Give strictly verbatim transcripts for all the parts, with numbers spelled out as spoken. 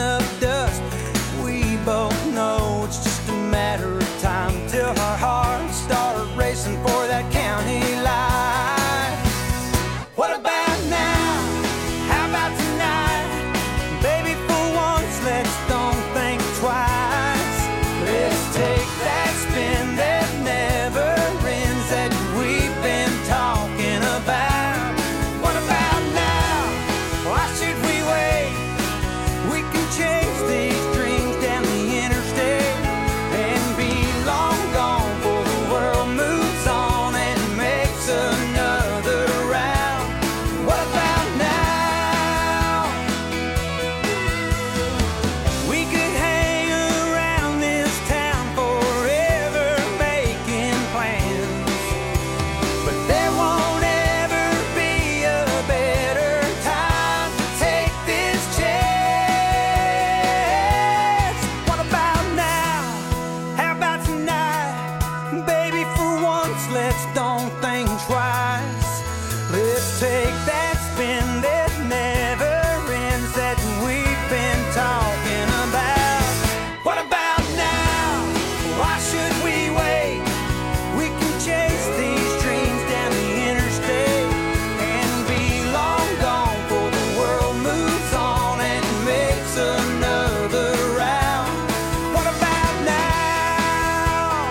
of dust. We both know it's just a matter of time till our hearts start racing for that county line. What about now? How about tonight? Baby, for once, let's don't think twice. Let's take that spin that never ends that we've been talking about. What about now? Why should we wait? We can chase these dreams down the interstate and be long gone before the world moves on and makes another round. What about now? We could hang around this town forever making plans, but there won't ever be a better time to take this chance. What about now? How about tonight? Baby, for once, let's don't think twice. Let's take that spin that never ends that we've been talking about. What about now? Why should we wait? We can chase these dreams down the interstate and be long gone before the world moves on and makes another round. What about now?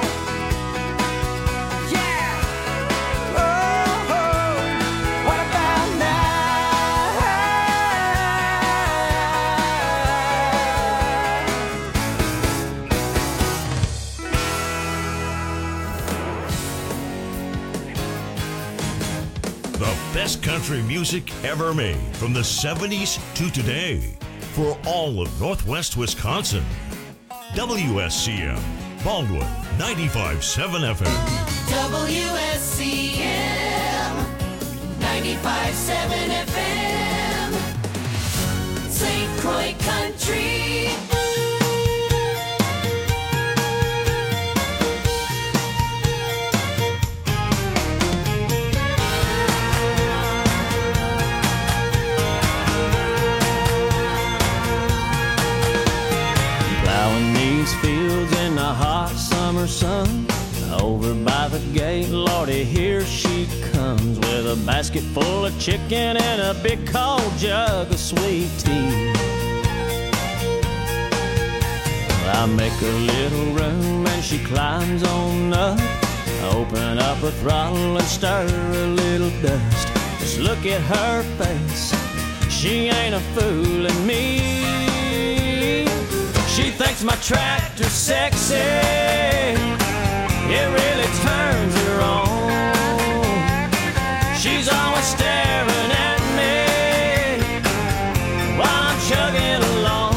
Yeah. Oh, oh. What about now? The best country music ever made from the seventies to today for all of Northwest Wisconsin. W S C M, Baldwin, ninety-five point seven F M. W S C M ninety-five point seven F M, Saint Croix Country. Plowing these fields in the hot summer sun. Over by the gate, Lordy, here she comes with a basket full of chicken and a big cold jug of sweet tea. Well, I make a little room and she climbs on up. Open up a throttle and stir a little dust. Just look at her face, she ain't a fooling me. She thinks my tractor's sexy, it really turns her on. She's always staring at me while I'm chugging along.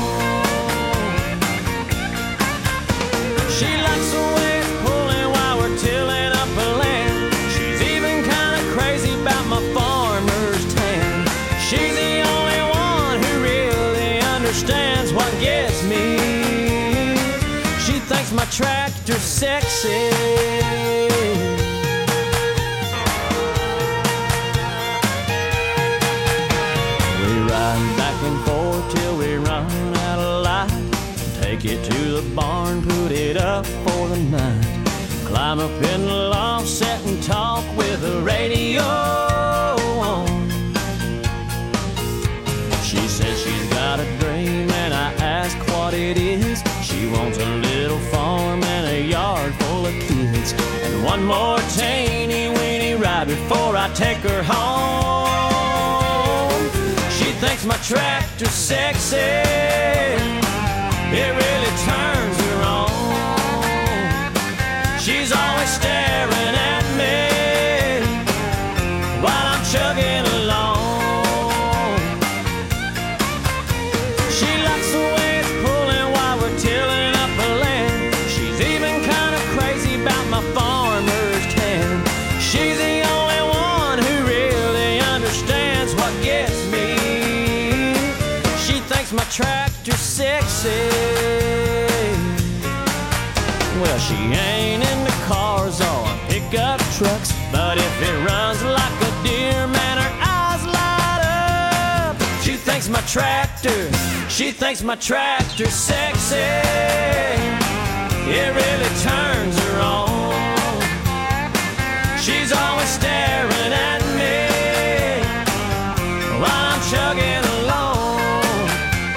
She likes the way it's pulling while we're tilling up a land. She's even kind of crazy about my farmer's tan. She's the only one who really understands what gets me. She thinks my tractor's sexy. We ride back and forth till we run out of light. Take it to the barn, put it up for the night. Climb up in the loft, sit and talk with the radio on. She says she's got a dream and I ask what it is. She wants a little farm and a yard full of kids, and one more teeny weeny ride before I take her home. She thinks my tractor's sexy, it really turns her on. She's always staring at me while I'm chugging along. She likes the way it's pulling while we're tilling up a land. She's even kind of crazy about my farmer's tan. She's the only one who really understands what gets me. She thinks my tractor's sexy. Well, she ain't into cars or pickup trucks, but if it runs like a deer, man, her eyes light up. She thinks my tractor She thinks my tractor's sexy. It really turns her on. She's always staring at me while I'm chugging along.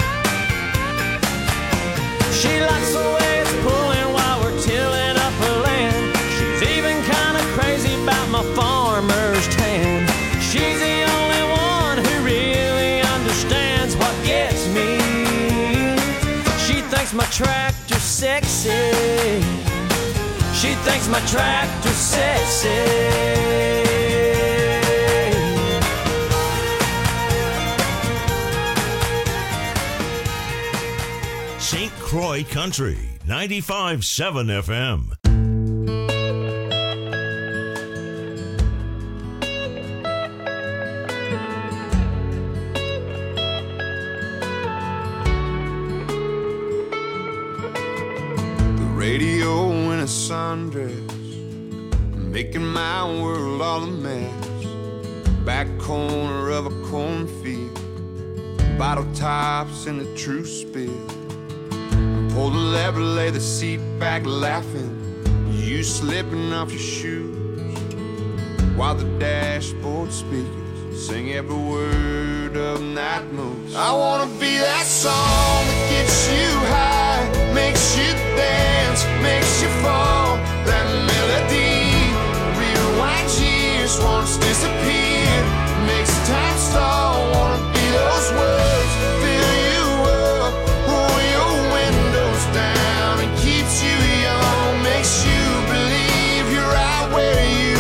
She likes the way it's pulling while we're tilling up her land. She's even kind of crazy about my farmer's tan. She's the only one who really understands what gets me. She thinks my tractor's sexy. She thinks my tractor's sexy. Saint Croix Country, ninety-five point seven F M. Radio in a sundress, making my world all a mess. Back corner of a cornfield, bottle tops in the true spill. Pull the lever, lay the seat back laughing, you slipping off your shoes, while the dashboard speakers sing every word of Night Moves. I wanna be that song that gets you high, makes you dance, makes you fall. That melody rewinds years, once disappeared, makes time stall. Wanna be those words, fill you up, roll your windows down, and keeps you young, makes you believe you're right where you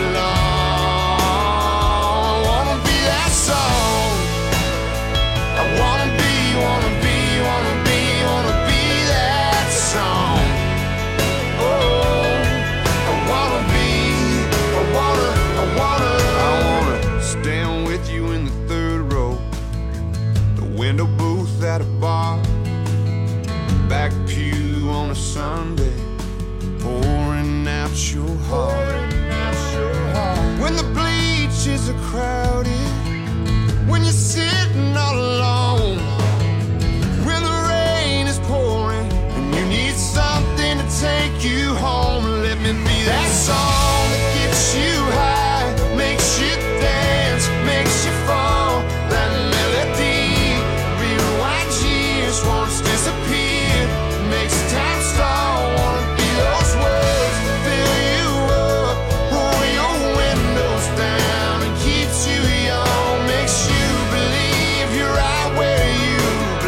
belong. I wanna be that song. I wanna be, wanna be, wanna be, wanna be that song. Oh, I wanna be, I wanna, I wanna, I wanna stand with you in the third row, the window booth at a bar, back pew on a Sunday, pouring out your heart. When the bleachers are crowded, when you're sitting all alone, when the rain is pouring and you need something to take you home, let me be that song that gets you high, makes you dance, makes you fall. That melody rewinds years, once disappeared, makes time stall. Wanna be those words, fill you up, roll your windows down, and keeps you young, makes you believe you're right where you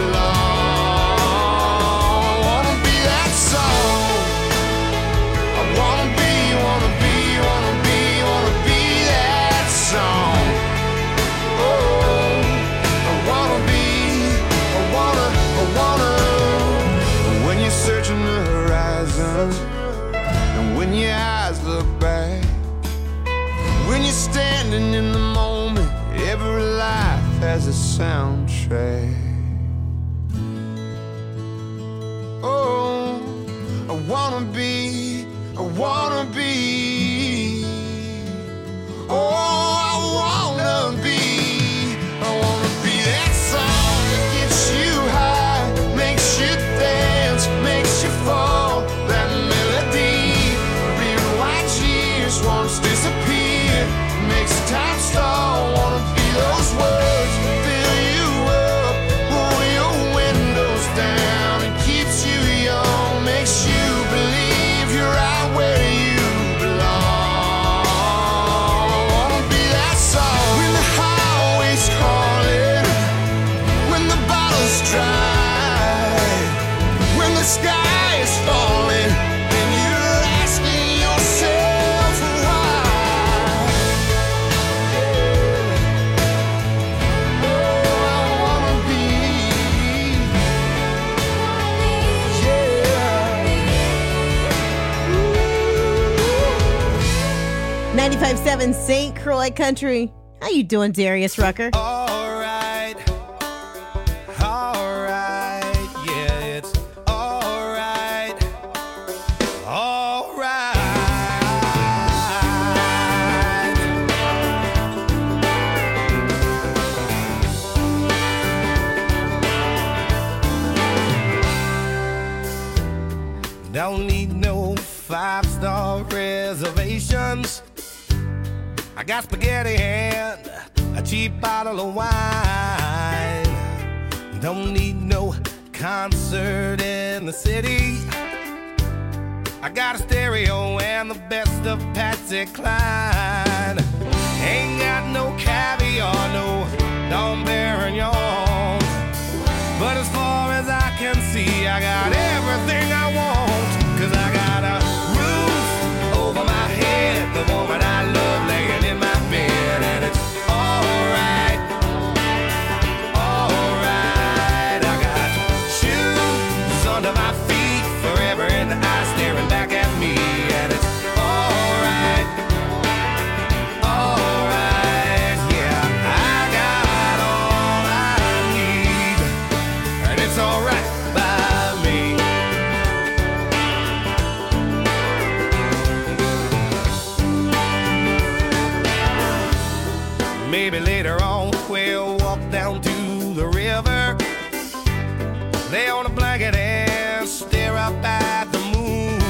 belong. I wanna be that song. I wanna be, wanna be, wanna be, wanna be that song. Oh, I wanna be, I wanna, I wanna. When you're searching the horizon, and when your eyes look back, when you're standing in the moment, every life has a soundtrack. Oh, I wanna be, I wanna be. Oh, I wanna be, I wanna be that song that gets you high, makes you dance, makes you fall. That melody rewinds years, once disappeared, makes time stall. Wanna be those words, fill you up, roll your windows down, and keeps you young, makes you believe you're right where you belong. I wanna be that song. When the highway's calling, when the bottle's dry, when the sky is falling, and you're asking yourself why. Oh, I wanna be, yeah. ninety-five point seven Saint Croix Country. How you doing, Darius Rucker? Alright, alright, yeah, it's alright, alright. Don't need no five-star reservations. I got spaghetti and a cheap bottle of wine. Don't need no concert in the city. I got a stereo and the best of Patsy Cline. Ain't got no caviar, no Dom Perignon. But as far as I can see, I got everything I want. Cause I got a roof over my head, the woman I love laying in my bed. And it's alright, alright. I got shoes under my feet, forever in the eye staring back at me. And it's alright, alright. Yeah, I got all I need, and it's alright by me. Maybe later on we'll walk down to the river, lay on a blanket and stare up at the moon.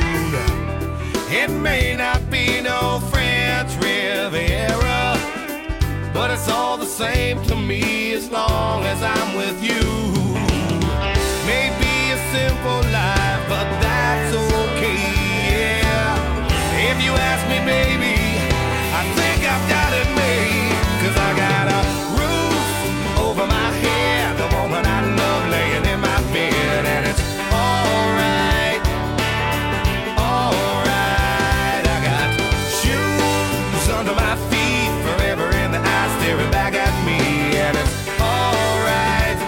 It may not be no French Riviera, but it's all the same to me as long as I'm with you. Maybe a simple life, but that's okay, yeah. If you ask me, baby, I think I've got it made. Cause I got a roof over my head, the woman I love laying in my bed. And it's alright, alright. I got shoes under my feet, forever in the eye staring back at me. And it's alright,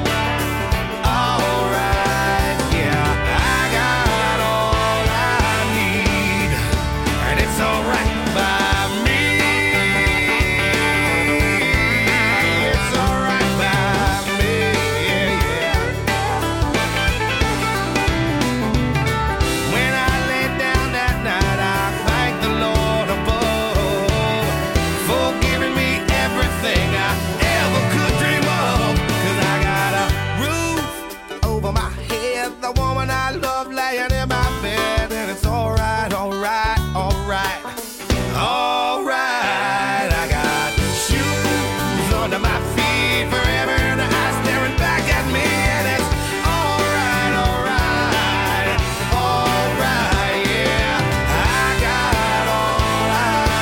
alright. Yeah, I got all I need, and it's alright by me. It's alright by me, yeah, yeah. When I lay down that night, I thank the Lord above for giving me everything I ever could dream of. Cause I got a roof over my head, the woman I love laying in my bed. And it's alright, alright, alright, alright. I got shoes under my feet, forever in the eye staring back at me. And it's alright, alright, alright, yeah. I got all I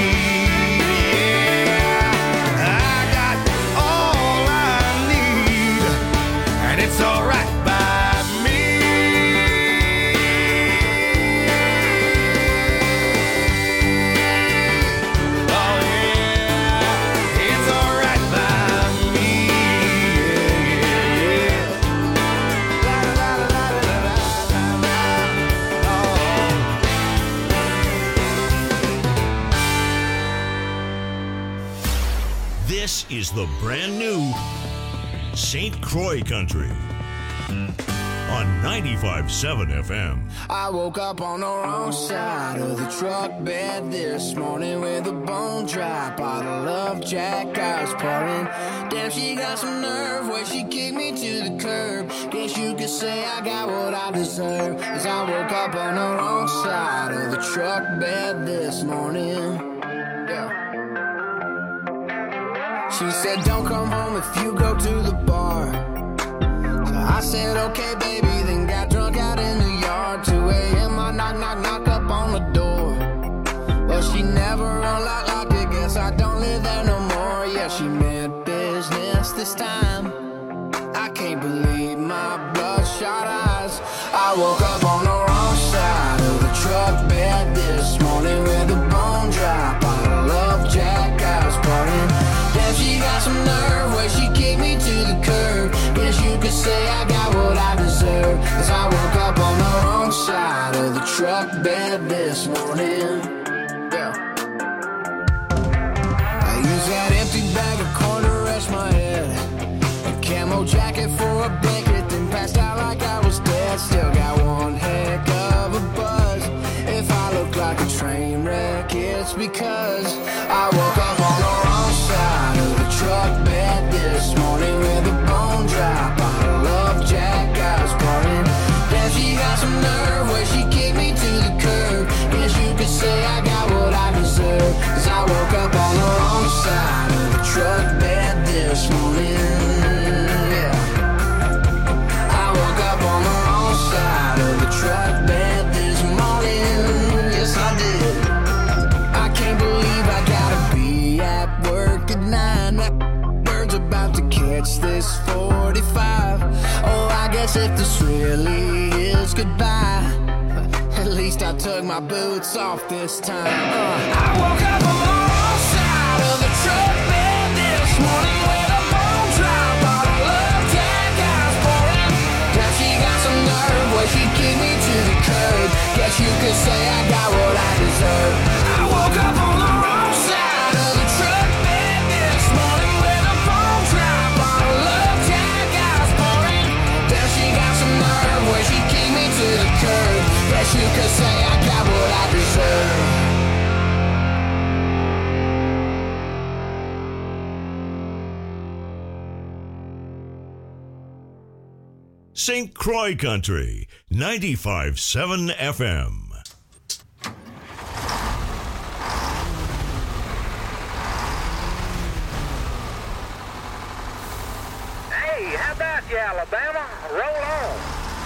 need, yeah. I got all I need, and it's alright by me. Oh yeah, it's alright by me, yeah, yeah, yeah. La la la la la la la la. Oh. This is the brand new Saint Croix Country on ninety-five point seven F M. I woke up on the wrong side of the truck bed this morning with a bone dry bottle of Jack I was pouring. Damn, she got some nerve where she kicked me to the curb. Guess you could say I got what I deserve, 'cause I woke up on the wrong side of the truck bed this morning. Yeah. She said don't come home if you go to the bar. So I said okay baby, then got drunk out in the yard. Two a.m. I knock knock knock up on the door, but she never unlocked locked it. Guess I don't live there no more. Yeah, she meant business this time. I can't believe my bloodshot eyes. I woke up on the wrong side of the truck bed this morning with a bone dry bottle of Jack I was pouring. Damn, she got some nerve where she kicked me to the curb. Guess you could say I got what I deserve, 'cause I woke up on the wrong side of the truck bed this morning. Yeah. I used that empty bag of corn to rest my head, a camo jacket for a blanket, then passed out like I was dead. Still got one heck of a buzz. If I look like a train wreck, it's because I woke up on the wrong side of the truck bed this morning with a bone dry bottle of Jack I was pouring. Damn, she got some nerve takes this forty-five. Oh, I guess if this really is goodbye, at least I took my boots off this time. uh. I woke up on the wrong side of the truck bed this morning with a bone dry bottle of Jack I was pouring. Now she got some nerve where she kicked me to the curb. Guess you could say I got what I deserve. I woke up on the wrong side of the truck bed this morning with a bone dry bottle of Jack I was pouring. Now she got some nerve where she kicked me to the curb. Guess you could say I got what I deserve. Saint Croix Country, ninety-five point seven F M. Hey, how about you, Alabama? Roll on.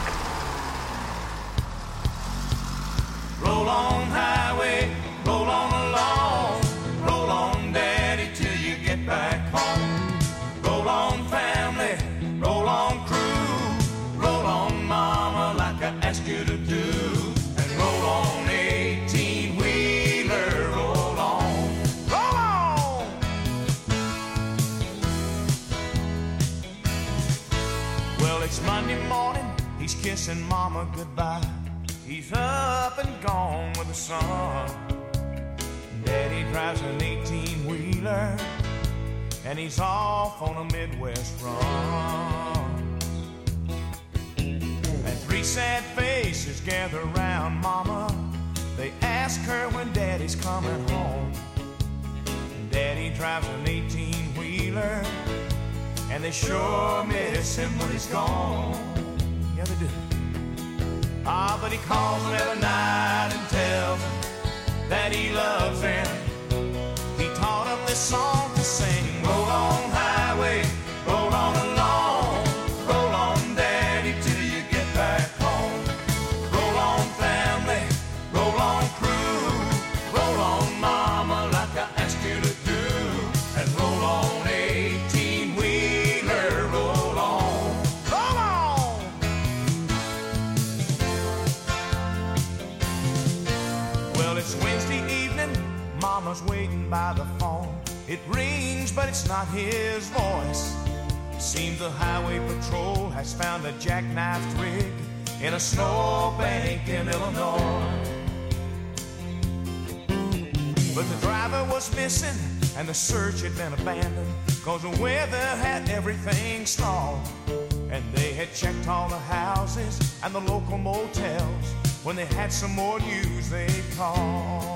Roll on, highway, roll on along. Roll on, daddy, till you get back home. Roll on, family, roll on, crew. Roll on, mama, like I asked you to do. And roll on, eighteen-wheeler, roll on. Roll on! Well, it's Monday morning, he's kissing mama goodbye. He's up and gone with the sun. Daddy drives an eighteen-wheeler, and he's off on a Midwest run. And three sad faces gather round mama. They ask her when daddy's coming home. Daddy drives an eighteen-wheeler, and they sure miss him when he's gone. Yeah, they do. Ah, but he calls them every night and tells them that he loves them. He taught them this song to sing. Roll on, highway, roll on along. Roll on, daddy, till you get back home. Roll on, family, roll on, crew. Roll on, mama, like I asked you to do. And roll on, eighteen-wheeler, roll on. Roll on! Well, it's Wednesday evening, mama's waiting by the phone. It rings, but it's not his voice. Seems the highway patrol has found a jackknifed rig in a snowbank in Illinois. But the driver was missing, and the search had been abandoned, 'cause the weather had everything stalled. And they had checked all the houses and the local motels. When they had some more news, they'd call.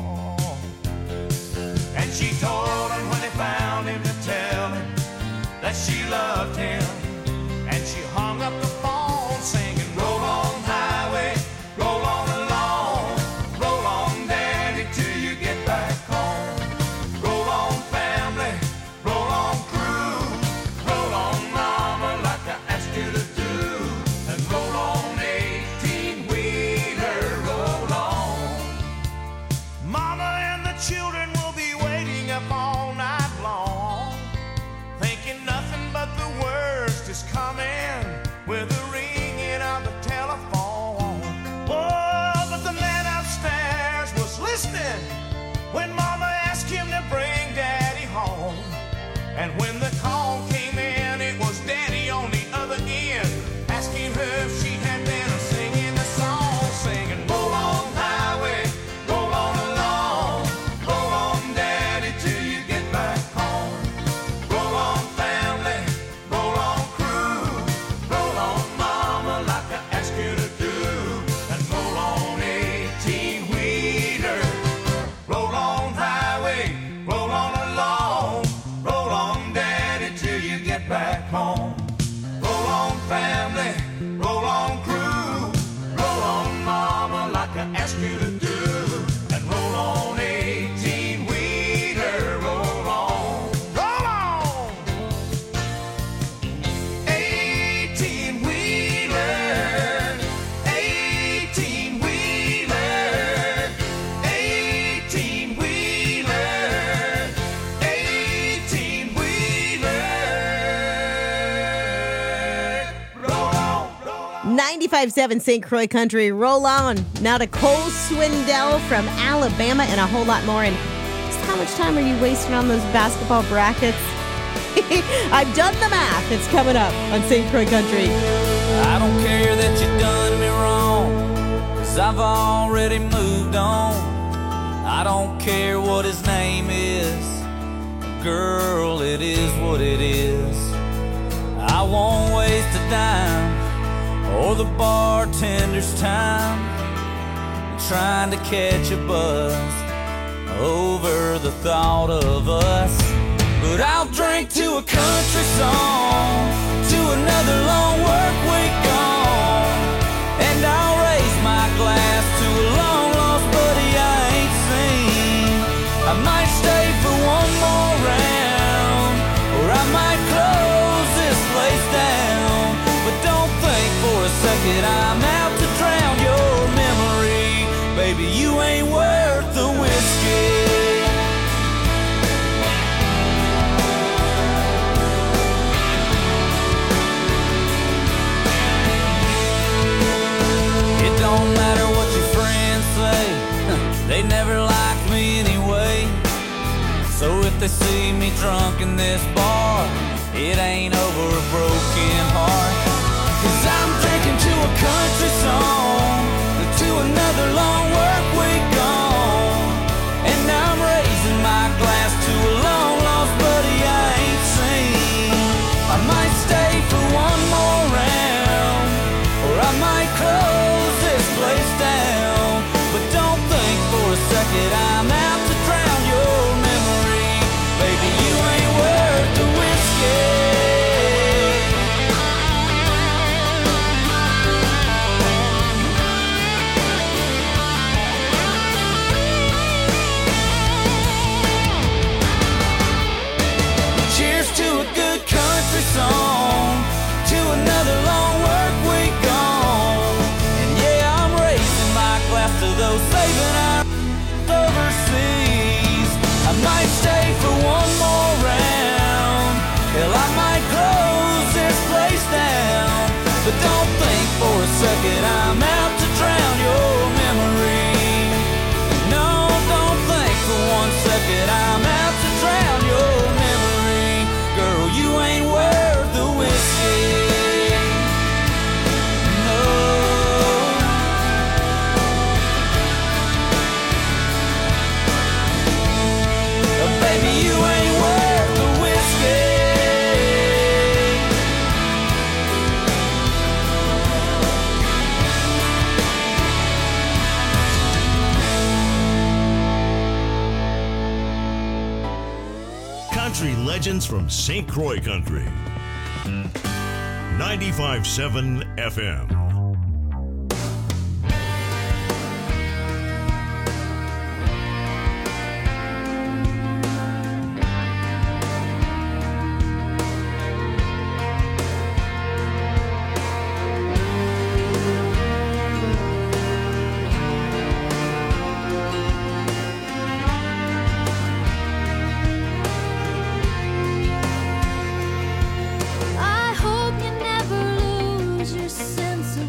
And she told him when they found him to tell him that she loved him. And she hung up the phone singing, roll on, highway, roll on along. Roll on, daddy, till you get back home. Roll on, family, roll on, crew. Roll on, mama, like I asked you to do. And roll on, eighteen-wheeler, roll on. Mama and the children will be waiting up all night. ninety-five seven Saint Croix Country. Roll on. Now to Cole Swindell from Alabama and a whole lot more. And just how much time are you wasting on those basketball brackets? I've done the math. It's coming up on Saint Croix Country. I don't care that you done me wrong, 'cause I've already moved on. I don't care what his name is, girl, it is what it is. I won't waste a dime or the bartender's time trying to catch a buzz over the thought of us. But I'll drink to a country song, to another long work week gone, and I'll raise my glass to a long lost buddy I ain't seen. I might stay for one more round, or I might close this place down. But don't think for a second I'm out to drown your memory. Baby, you ain't worth the whiskey. Don't matter what your friends say, they never liked me anyway. So if they see me drunk in this bar, it ain't over a broken heart. 'Cause I'm drinking to a country song, to another long work week gone, and I'm raising my glass to a long lost buddy I ain't seen. I might stay for one more round, or I might close place down, but don't think for a second I'm out to drown your memory. Baby, you ain't worth the whiskey. Cheers to a good country song, to another long work week gone, and yeah, I'm raising my glass to those saving our overseas. I might stay for one more round, hell, I might close this place down, but don't think for a second I'm out to drown your memory. No, don't think for one second I'm out to drown your memory. Girl, you ain't worth the whiskey. Baby, you ain't worth the whiskey. Country legends from Saint Croix Country. ninety-five point seven F M. I hope you never lose your sense of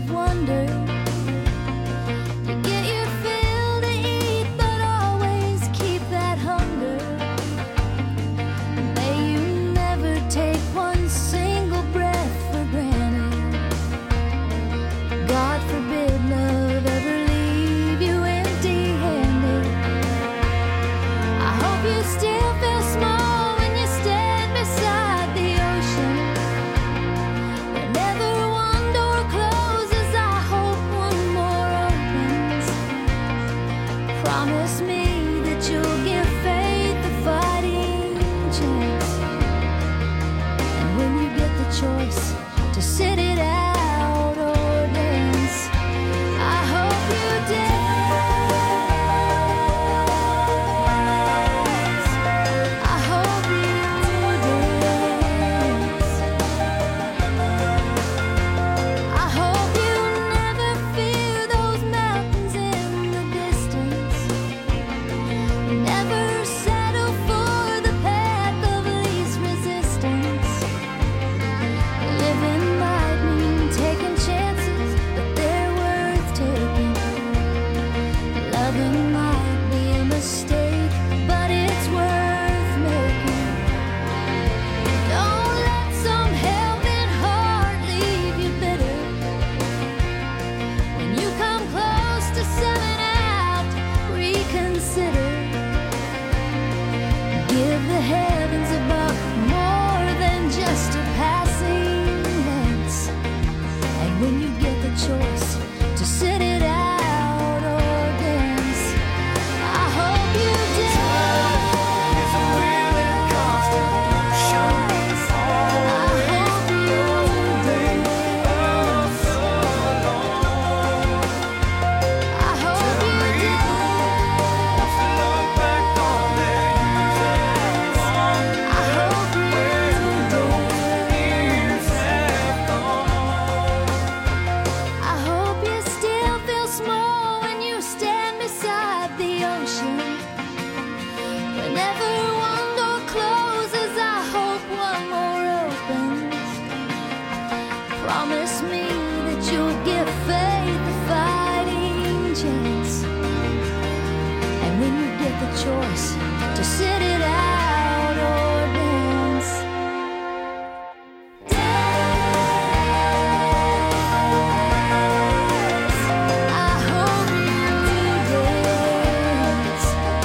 choice to sit it out or dance. Dance. I hope you dance.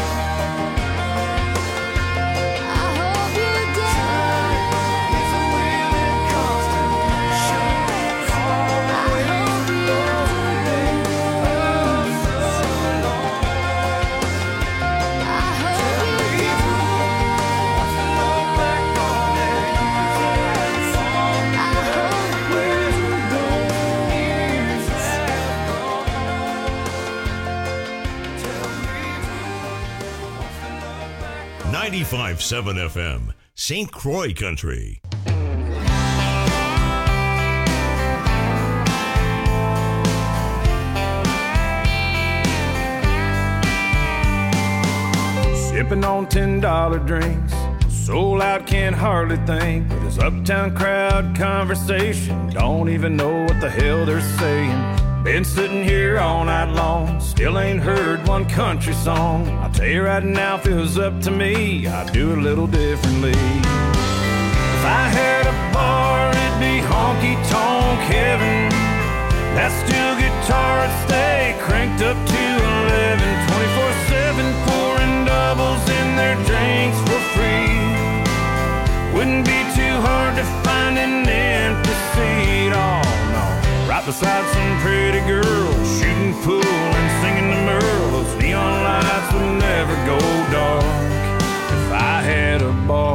I hope you dance. I hope you dance. I hope you ninety-five point seven F M, Saint Croix Country. Sipping on ten dollar drinks, soul out, can't hardly think. With this uptown crowd conversation, don't even know what the hell they're saying. Been sitting here all night long, still ain't heard one country song. I'll tell you right now, if it was up to me, I'd do it a little differently. If I had a bar, it'd be honky-tonk heaven. That steel guitar would stay cranked up to eleven, twenty-four seven, pouring doubles in their drinks for free. Wouldn't be too hard to find an empty seat, oh no. Right beside some pretty girls, shooting pool and singing the Merle. Those neon lights would never go dark if I had a bar.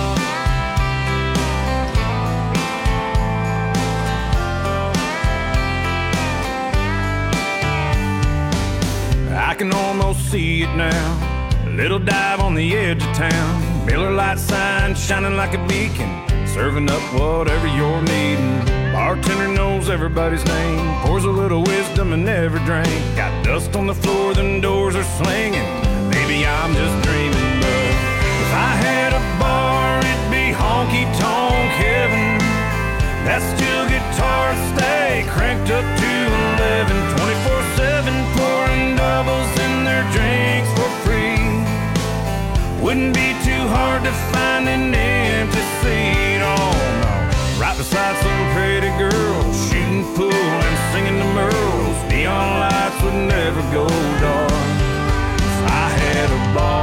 I can almost see it now, a little dive on the edge of town. Miller Lite sign shining like a beacon, serving up whatever you're needing. Bartender knows everybody's name, pours a little wisdom in every drink. Got dust on the floor, them doors are slinging. Maybe I'm just dreaming, but if I had a bar, it'd be honky-tonk heaven. That steel guitar would stay cranked up to eleven, twenty-four seven, pouring doubles in their drinks for free. Wouldn't be too hard to find an empty seat, oh no. Right beside some pretty girls, shooting pool and singing the Merles. Neon lights would never go dark if I had a bar.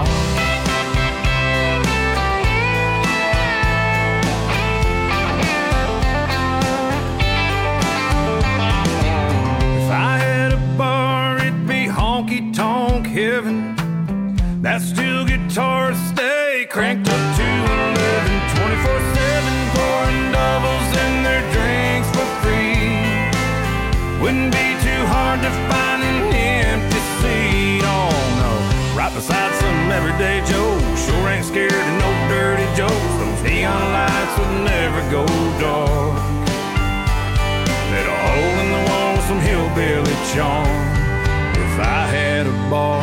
If I had a bar, it'd be honky-tonk heaven. That steel guitar would stay cranked up to eleven, twenty-four seven, pouring doubles in their drinks for free. Wouldn't be too hard to find an empty seat, oh no. Right beside some everyday Joe, sure ain't scared of no dirty jokes. Those neon lights would never go dark. Let a hole in the wall with some hillbilly charm if I had a bar.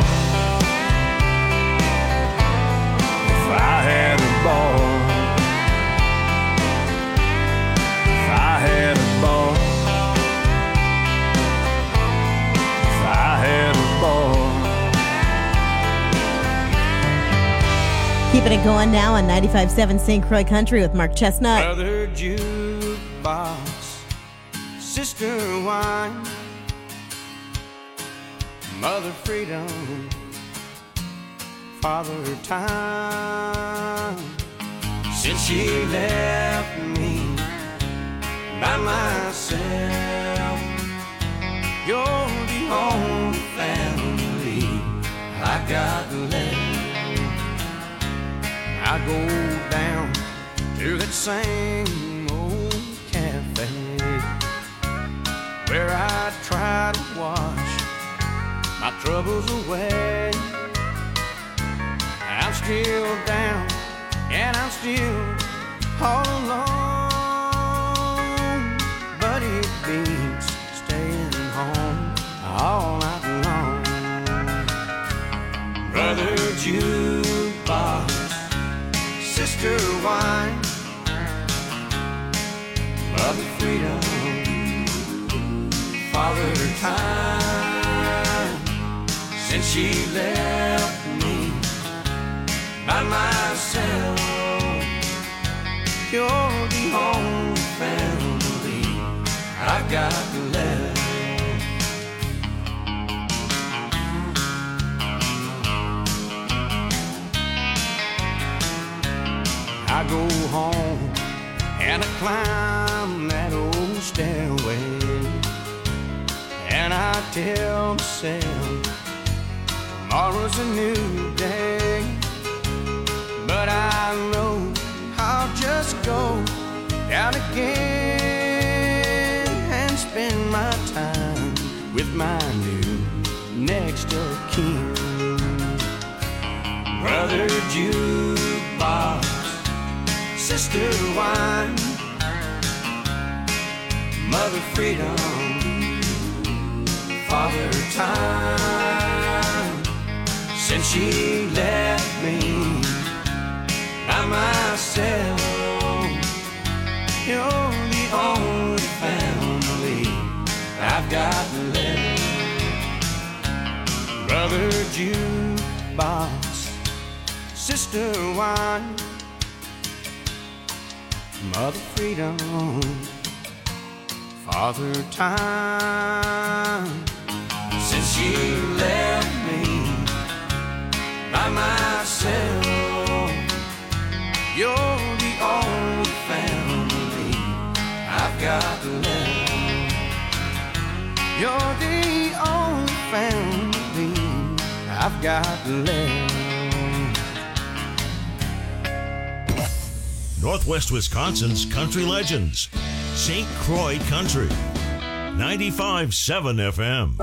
If I had a bar, if I had a bar, if I had a bar. Keeping it going now on ninety-five point seven Saint Croix Country with Mark Chestnut. Brother jukebox, sister wine, mother freedom, father time. Since she left me by myself, you're the only family I got left. I go down to that same old cafe where I try to wash my troubles away. I'm still down and I'm still all alone, but it beats staying home all night long. Brother jukebox, sister wine, mother freedom, father time. Since she left me myself. You're the only family I've got left. I go home and I climb that old stairway, and I tell myself tomorrow's a new day. But I know I'll just go down again and spend my time with my new next of kin. Brother jukebox, sister wine, mother freedom, father time. Since she left me by myself, you're the only family I've got left. Brother jukebox, sister wine, mother freedom, father time. Since she left me by myself, you're the only family I've got left. You're the only family I've got left. Northwest Wisconsin's country legends. Saint Croix Country. ninety-five point seven F M.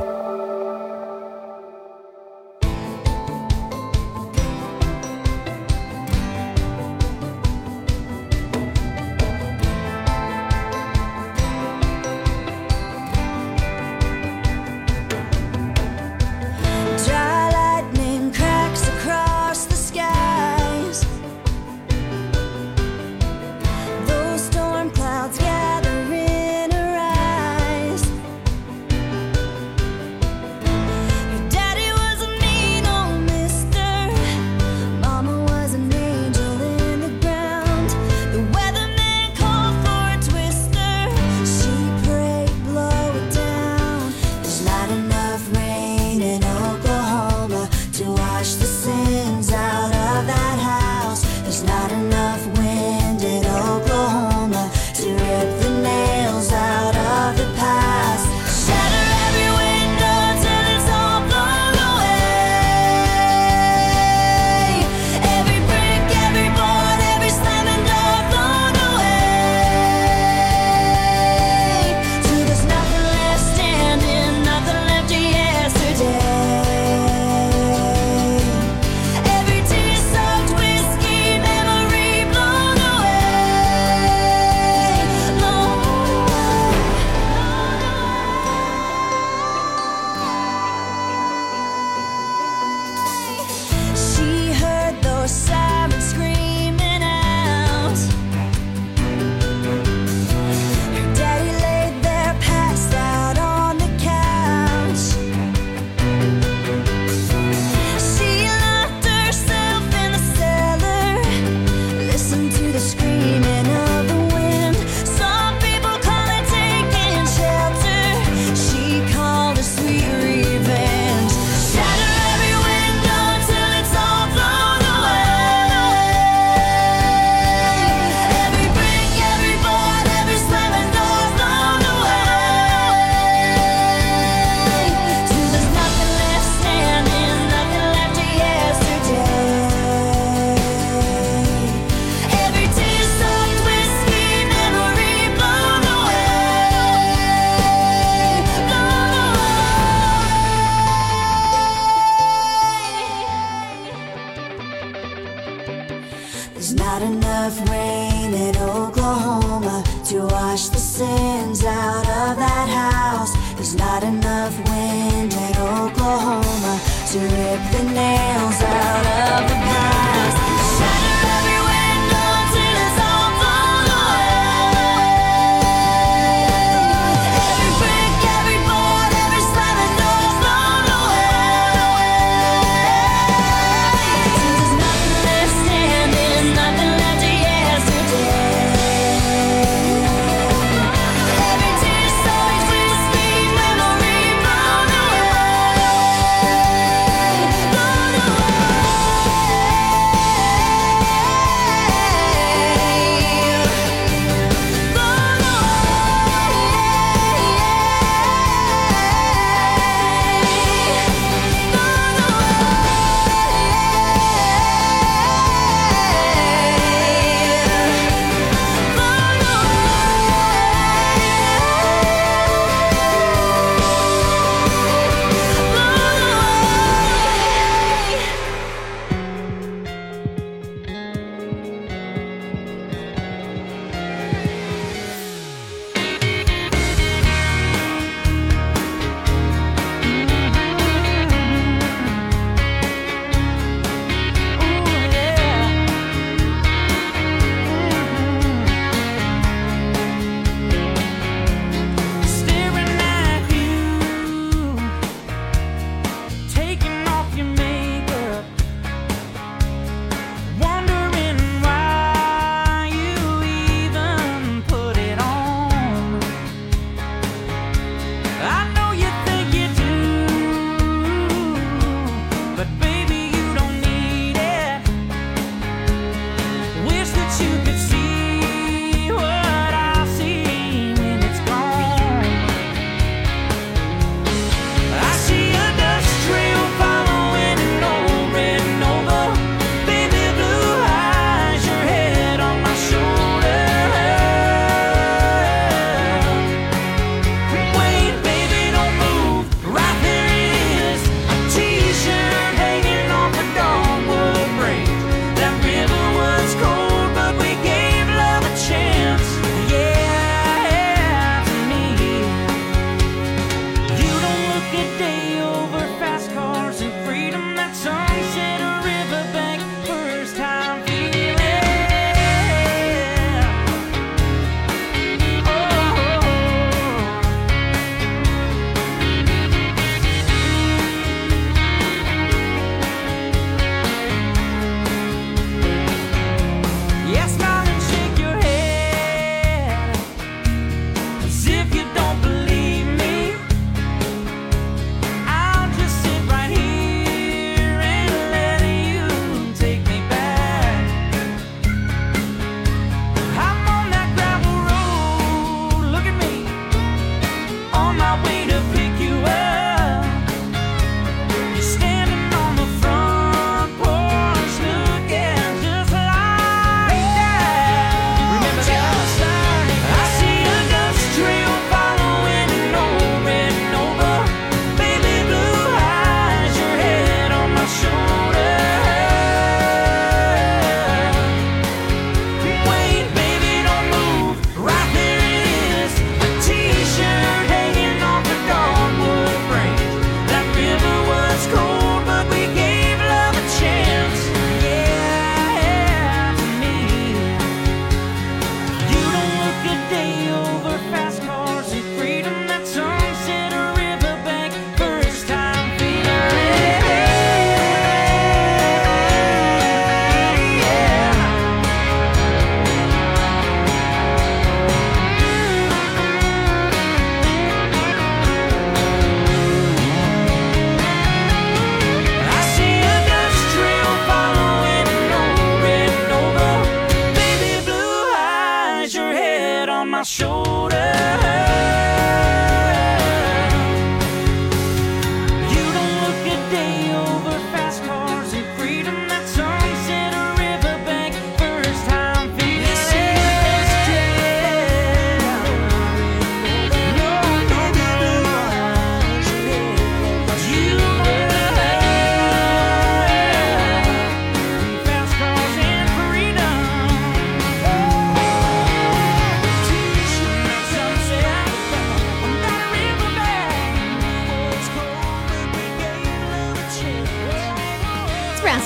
There's nothing left standing.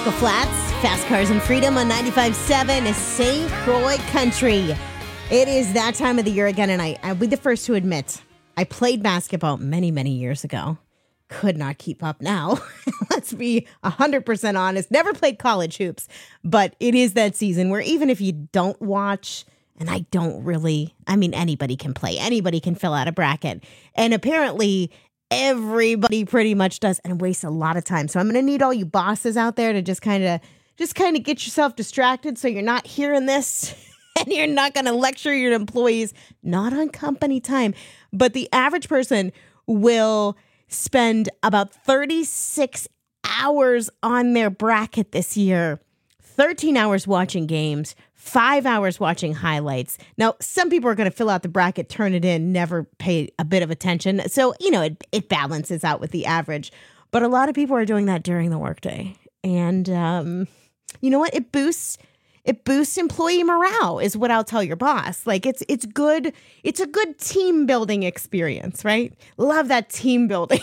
Rascal Flatts, Fast Cars and Freedom on ninety-five point seven Saint Croix Country. It is that time of the year again, and I, I'll be the first to admit, I played basketball many, many years ago. Could not keep up now. Let's be one hundred percent honest. Never played college hoops, but it is that season where even if you don't watch, and I don't really, I mean, anybody can play. Anybody can fill out a bracket. And apparently everybody pretty much does and wastes a lot of time. So I'm going to need all you bosses out there to just kind of just kind of get yourself distracted so you're not hearing this and you're not going to lecture your employees, not on company time. But the average person will spend about thirty-six hours on their bracket this year, thirteen hours watching games, five hours watching highlights. Now, some people are going to fill out the bracket, turn it in, never pay a bit of attention. So, you know, it, it balances out with the average. But a lot of people are doing that during the workday. And um, you know what? It boosts it boosts employee morale is what I'll tell your boss. Like it's it's good. It's a good team building experience, right? Love that team building.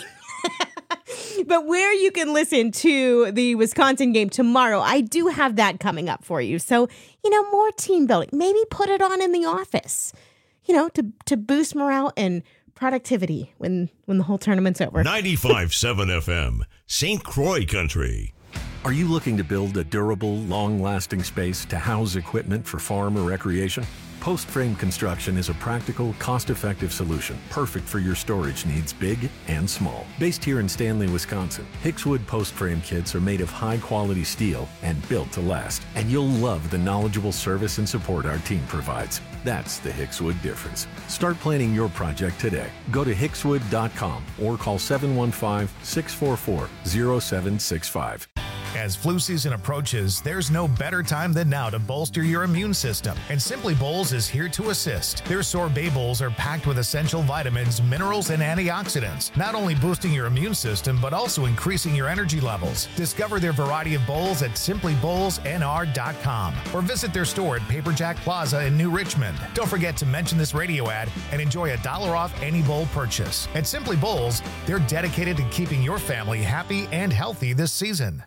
But where you can listen to the Wisconsin game tomorrow, I do have that coming up for you. So, you know, more team building. Maybe put it on in the office, you know, to, to boost morale and productivity when, when the whole tournament's over. ninety-five point seven F M, Saint Croix Country. Are you looking to build a durable, long-lasting space to house equipment for farm or recreation? Post Frame Construction is a practical, cost-effective solution, perfect for your storage needs, big and small. Based here in Stanley, Wisconsin, Hickswood Post Frame kits are made of high-quality steel and built to last. And you'll love the knowledgeable service and support our team provides. That's the Hickswood difference. Start planning your project today. Go to hickswood dot com or call seven one five, six four four, zero seven six five. As flu season approaches, there's no better time than now to bolster your immune system, and Simply Bowls is here to assist. Their sorbet bowls are packed with essential vitamins, minerals, and antioxidants, not only boosting your immune system, but also increasing your energy levels. Discover their variety of bowls at simply bowls n r dot com or visit their store at Paperjack Plaza in New Richmond. Don't forget to mention this radio ad and enjoy a dollar off any bowl purchase. At Simply Bowls, they're dedicated to keeping your family happy and healthy this season.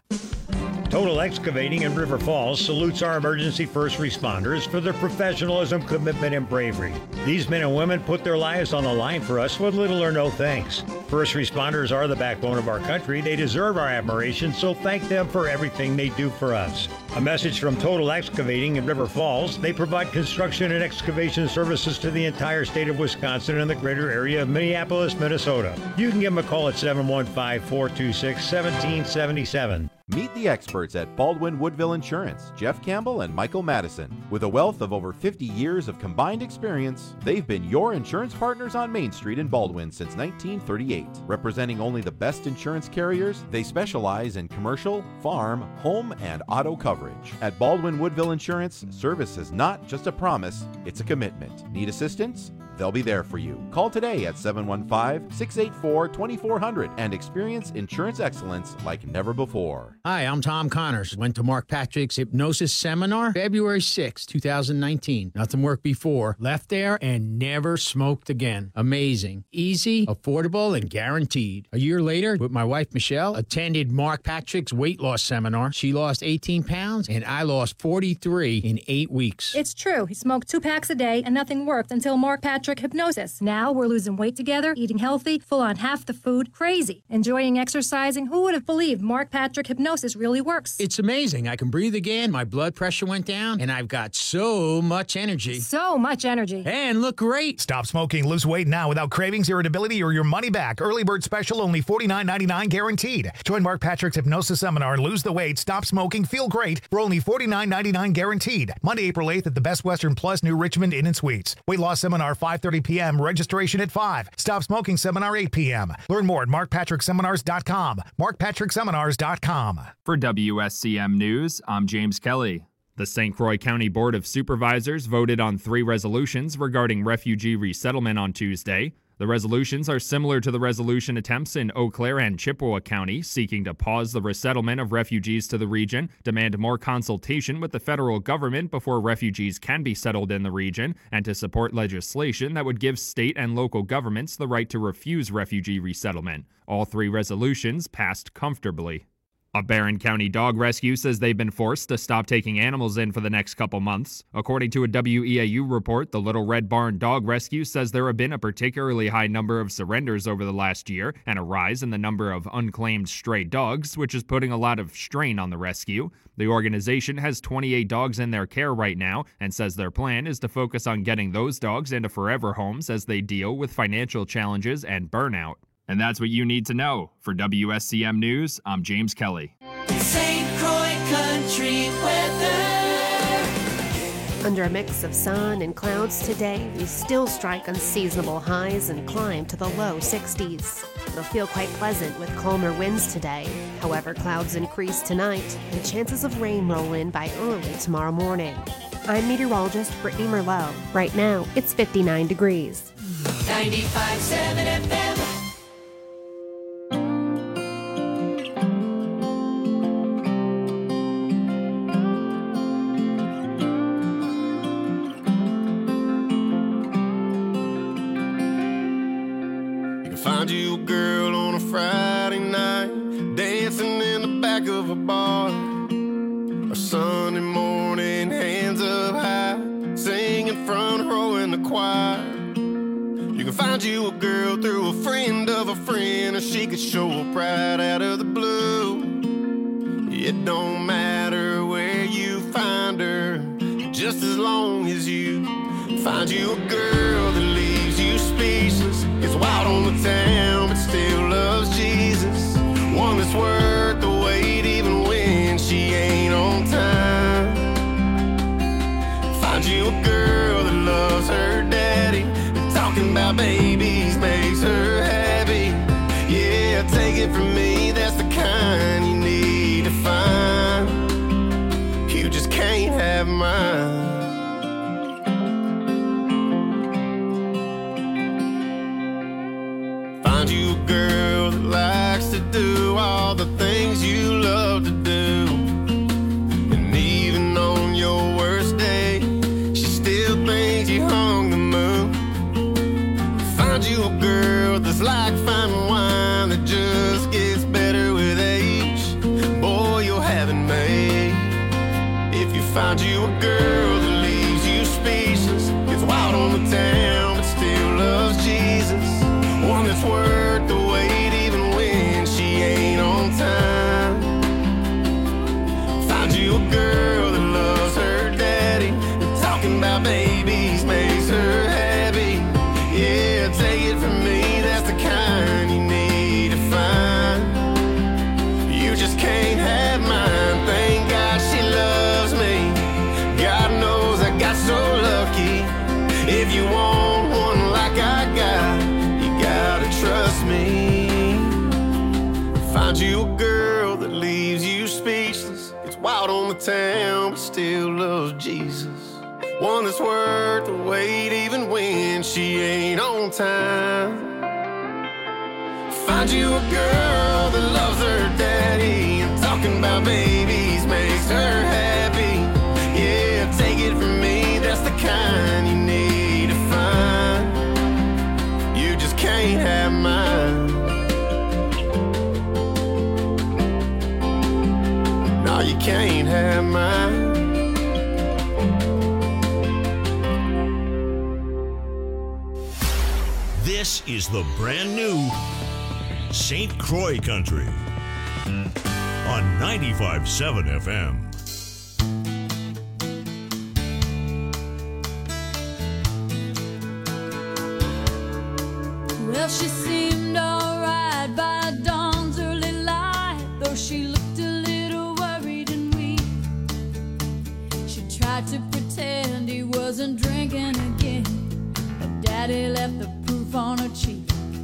Total Excavating in River Falls salutes our emergency first responders for their professionalism, commitment, and bravery. These men and women put their lives on the line for us with little or no thanks. First responders are the backbone of our country. They deserve our admiration, so thank them for everything they do for us. A message from Total Excavating in River Falls. They provide construction and excavation services to the entire state of Wisconsin and the greater area of Minneapolis, Minnesota. You can give them a call at seven one five, four two six, one seven seven seven. Meet the experts at Baldwin Woodville Insurance, Jeff Campbell and Michael Madison. With a wealth of over fifty years of combined experience, they've been your insurance partners on Main Street in Baldwin since nineteen thirty-eight. Representing only the best insurance carriers, they specialize in commercial, farm, home, and auto coverage. At Baldwin Woodville Insurance, service is not just a promise, it's a commitment. Need assistance? They'll be there for you. Call today at seven one five, six eight four, two four zero zero and experience insurance excellence like never before. Hi, I'm Tom Connors. Went to Mark Patrick's hypnosis seminar February sixth, two thousand nineteen. Nothing worked before. Left there and never smoked again. Amazing. Easy, affordable, and guaranteed. A year later, with my wife Michelle, attended Mark Patrick's weight loss seminar. She lost eighteen pounds and I lost forty-three in eight weeks. It's true. He smoked two packs a day and nothing worked until Mark Patrick Hypnosis. Now we're losing weight together, eating healthy, full on half the food, crazy, enjoying exercising. Who would have believed Mark Patrick Hypnosis really works? It's amazing. I can breathe again, my blood pressure went down, and I've got so much energy. So much energy. And look great. Stop smoking, lose weight now without cravings, irritability, or your money back. Early bird special, only forty-nine ninety-nine guaranteed. Join Mark Patrick's Hypnosis Seminar and lose the weight, stop smoking, feel great for only forty-nine ninety-nine guaranteed. Monday, April eighth at the Best Western Plus, New Richmond Inn and Suites. Weight loss seminar, five thirty p.m. Registration at five. Stop smoking seminar, eight p.m. Learn more at mark patrick seminars dot com. mark patrick seminars dot com. For W S C M News, I'm James Kelly. The Saint Croix County Board of Supervisors voted on three resolutions regarding refugee resettlement on Tuesday. The resolutions are similar to the resolution attempts in Eau Claire and Chippewa County, seeking to pause the resettlement of refugees to the region, demand more consultation with the federal government before refugees can be settled in the region, and to support legislation that would give state and local governments the right to refuse refugee resettlement. All three resolutions passed comfortably. A Barron County dog rescue says they've been forced to stop taking animals in for the next couple months. According to a W E A U report, the Little Red Barn Dog Rescue says there have been a particularly high number of surrenders over the last year and a rise in the number of unclaimed stray dogs, which is putting a lot of strain on the rescue. The organization has twenty-eight dogs in their care right now and says their plan is to focus on getting those dogs into forever homes as they deal with financial challenges and burnout. And that's what you need to know. For W S C M News, I'm James Kelly. Saint Croix Country weather. Under a mix of sun and clouds today, we still strike unseasonable highs and climb to the low sixties. It'll feel quite pleasant with calmer winds today. However, clouds increase tonight and chances of rain roll in by early tomorrow morning. I'm meteorologist Brittany Merlot. Right now, it's fifty-nine degrees. ninety-five point seven F M. Find you a girl on a Friday night, dancing in the back of a bar. Or Sunday morning, hands up high, singing front row in the choir. You can find you a girl through a friend of a friend, or she could show up right out of the blue. It don't matter where you find her, just as long as you find you a girl that leaves you speechless. It's wild on the town, but still loves Jesus. One that's worth the wait even when she ain't on time. Find you a girl that loves her daddy, and talking about babies makes her happy. Yeah, take it from me, that's the kind you need to find. You just can't have mine. Find you a girl that likes to do all the things you love to do. And even on your worst day, she still thinks you hung the moon. Find you a girl that's like fine wine that just gets better with age. Boy, you'll have it made. If you find you a girl that leaves you speechless, it's wild on the town, but still loves Jesus. One that's worth the wait even when she ain't on time. Find you a girl that loves her daddy, and talking about babies makes her happy. Yeah, take it from me, that's the kind you need to find. You just can't have mine. Thank God she loves me. God knows I got so lucky. If you want one like I got, trust me. Find you a girl that leaves you speechless. It's wild on the town, but still loves Jesus. One that's worth the wait even when she ain't on time. Find you a girl that loves her daddy, and talking about babies makes her happy. Yeah, take it from me, that's the kind you need to find. Can't have mine. No, you can't have mine. This is the brand new Saint Croix Country on ninety-five point seven F M. Well, she seemed alright by dawn's early light, though she looked a little worried and weak. She tried to pretend he wasn't drinking again, but Daddy left the proof on her cheek.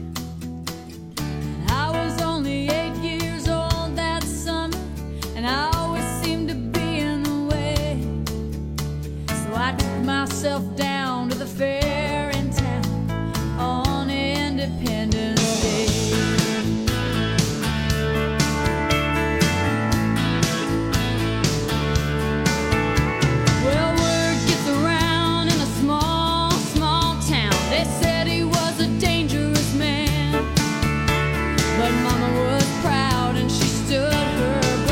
And I was only eight years old that summer, and I always seemed to be in the way. So I took myself down to the fair in town on Independence Day. Well, word gets around in a small, small town. They said he was a dangerous man, but Mama was proud and she stood her ground.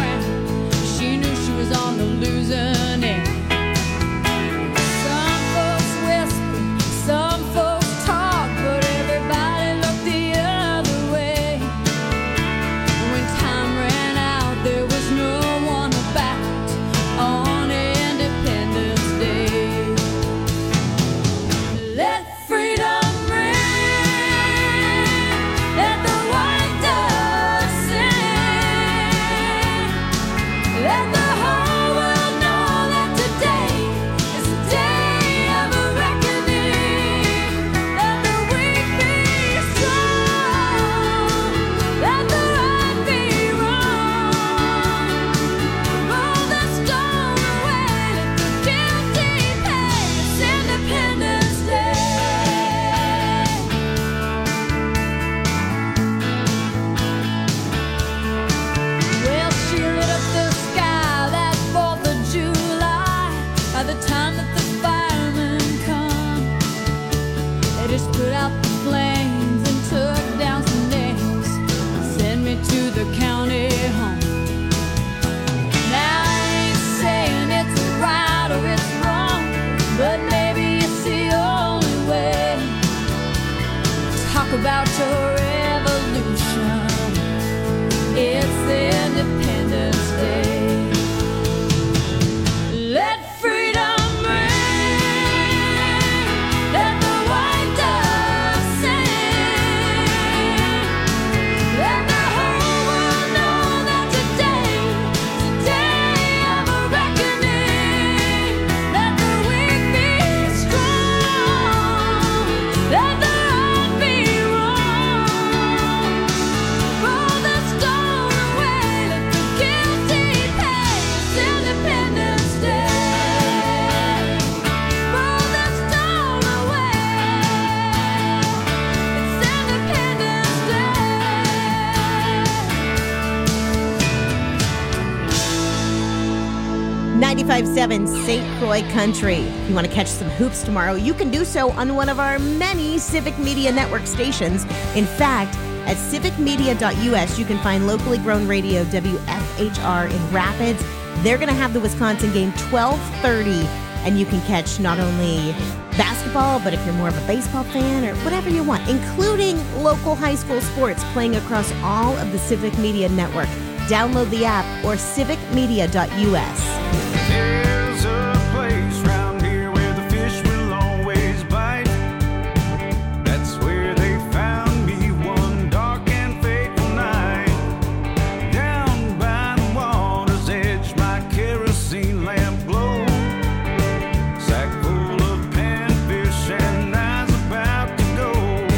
ninety-five point seven Saint Croix Country. If you want to catch some hoops tomorrow, you can do so on one of our many Civic Media Network stations. In fact, at civic media dot u s, you can find locally grown radio W F H R in Rapids. They're going to have the Wisconsin game twelve thirty, and you can catch not only basketball, but if you're more of a baseball fan or whatever you want, including local high school sports playing across all of the Civic Media Network. Download the app or civic media dot u s. There's a place round here where the fish will always bite. That's where they found me one dark and fateful night. Down by the water's edge, my kerosene lamp glowed. Sack full of panfish and I was about to go.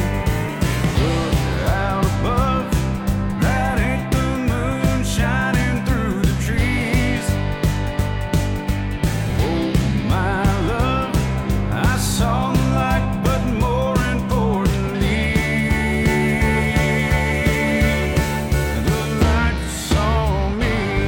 Look out above, that ain't the moon shining through the trees. Oh, my love, I saw the light, but more importantly, the light saw me.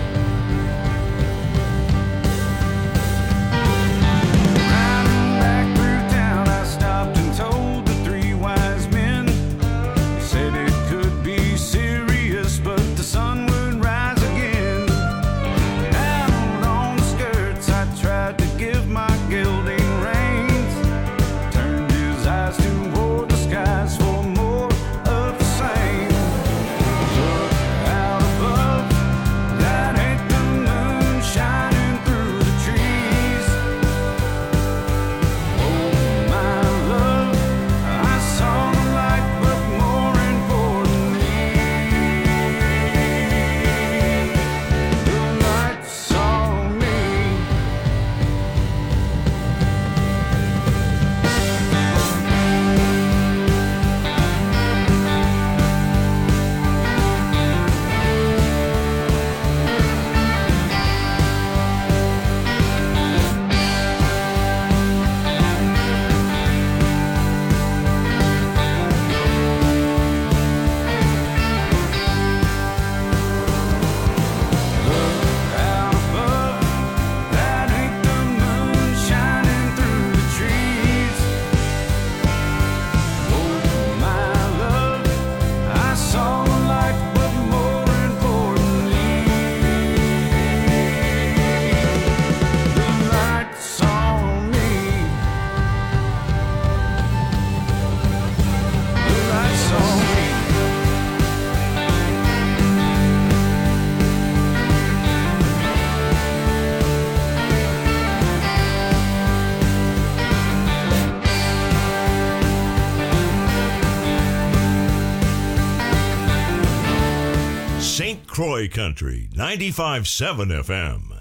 Riding back through town, I stopped and told the three wise men. They said it could be serious, but the sun would rise again. Out on the skirts, I tried to give my gelding reins. Turned his eyes toward the skies for more of the same. Look out above, that ain't the moon shining through the trees. Oh, my love, I saw the light, but more importantly, the light saw me. Out above, that ain't the moon shining through the trees. Oh, my love, I saw the light, but more importantly, the light saw me. The light saw me. Saint Croix Country, ninety-five point seven F M.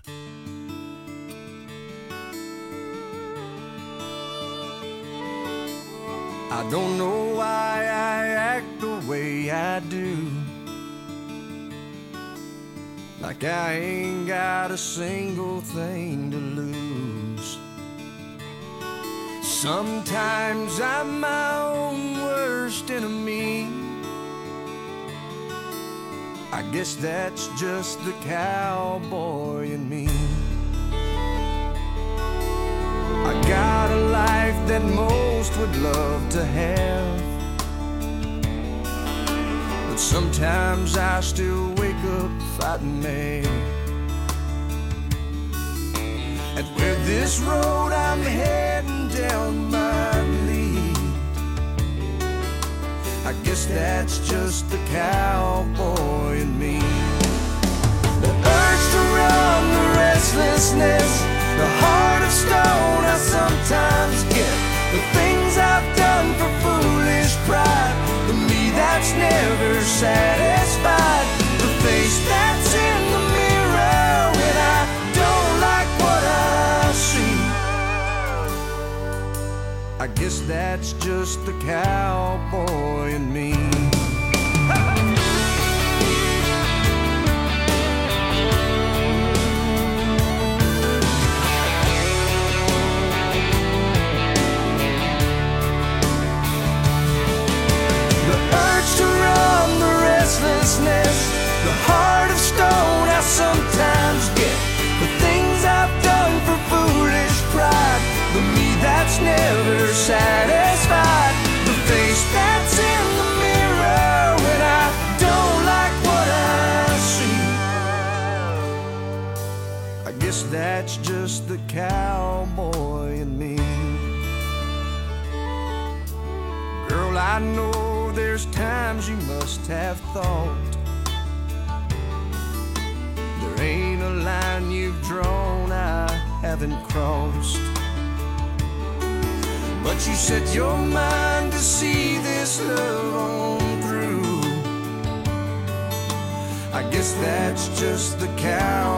I don't know why I act the way I do. Like I ain't got a single thing to lose. Sometimes I'm my own worst enemy. I guess that's just the cowboy in me. I got a life that most would love to have, but sometimes I still wake up fighting mad. And where this road I'm heading down might lead, I guess that's just the cowboy in me. The urge to run, the restlessness, the heart of stone I sometimes get. The things I've done for foolish pride, the me that's never satisfied. The face that's in the mirror when I don't like what I see. I guess that's just the cowboy in me. The heart of stone I sometimes get. The things that's just the cowboy in me. Girl, I know there's times you must have thought there ain't a line you've drawn I haven't crossed. But you set your mind to see this love on through. I guess that's just the cow